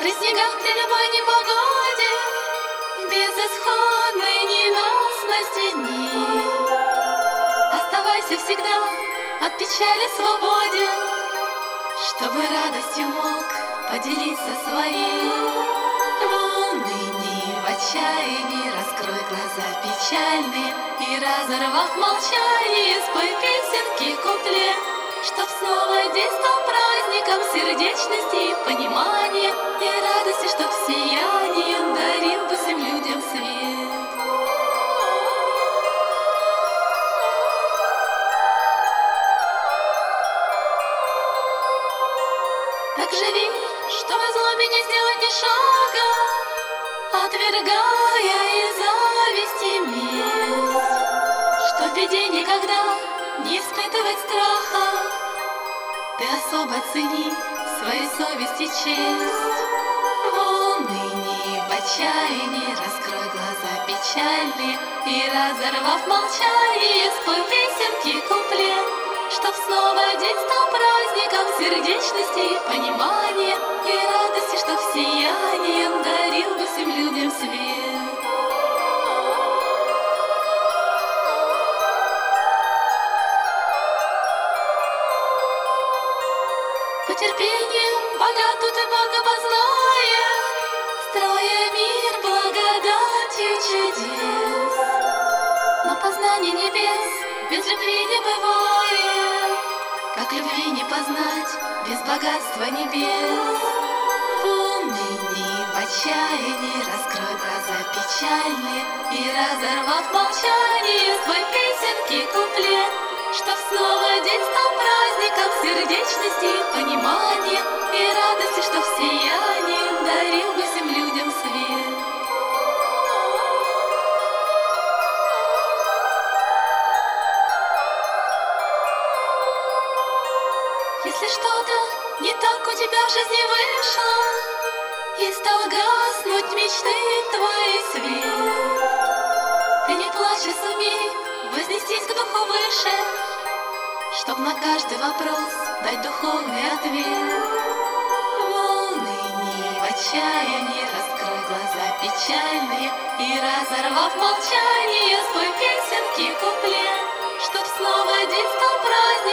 При снегах при любой непогоде, безысходной ненастности дни, оставайся всегда от печали свободен, чтобы радостью мог поделиться своей. В унынии, в отчаянии раскрой глаза печальные и, разорвав молчание, спой песенки куплет, чтоб снова день стал праздником сердечности и понимания, и радости, чтоб сиянием дарил бы всем людям свет. Так живи, что в злобе не сделать ни шага, отвергая и зависти месть, что в беде никогда не испытывать страха. Ты особо цени своей совести честь. В унынии, в отчаянии раскрой глаза печальные и, разорвав молчание, спой песенки куплет, чтоб снова день стал праздником сердечности и понимания, и радости, чтоб сиянием дарил бы всем людям свет. Потерпением богат тут и богопозная, строя мир благодатью чудес. Но познание небес без любви не бывает, как любви не познать без богатства небес. В унынии, в отчаянии раскрой глаза печальные и, разорвав молчание, спой песенки куплет, чтоб снова день стал праздником сердечности и понимания, и радости, чтоб сиянием дарил бы всем людям свет. Если что-то не так у тебя в жизни вышло, и стал гаснуть мечты твои свет, ты не плачь и сумей вознестись к духу выше, чтоб на каждый вопрос дать духовный ответ. В унынии, в отчаянии раскрой глаза печальные и, разорвав молчание, спой песенки куплет, чтоб снова день стал праздником